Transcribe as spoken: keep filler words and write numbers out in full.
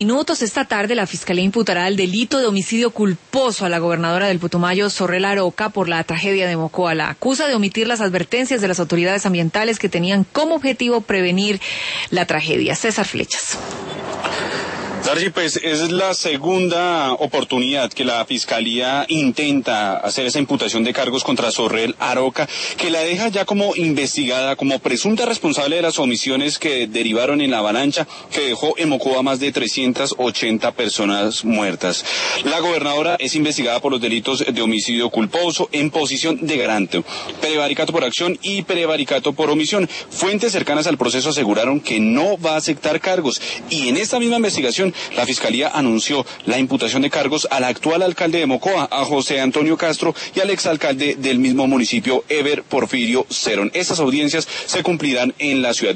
Minutos esta tarde, la Fiscalía imputará el delito de homicidio culposo a la gobernadora del Putumayo, Zorrel Aroca, por la tragedia de Mocoa. La acusa de omitir las advertencias de las autoridades ambientales que tenían como objetivo prevenir la tragedia. César Flechas. Darcy, pues es la segunda oportunidad que la Fiscalía intenta hacer esa imputación de cargos contra Zorrel Aroca, que la deja ya como investigada, como presunta responsable de las omisiones que derivaron en la avalancha que dejó en Mocoa más de trescientas ochenta personas muertas. La gobernadora es investigada por los delitos de homicidio culposo en posición de garante, prevaricato por acción y prevaricato por omisión. Fuentes cercanas al proceso aseguraron que no va a aceptar cargos, y en esta misma investigación la Fiscalía anunció la imputación de cargos al actual alcalde de Mocoa, a José Antonio Castro, y al exalcalde del mismo municipio, Ever Porfirio Cerón. Estas audiencias se cumplirán en la ciudad.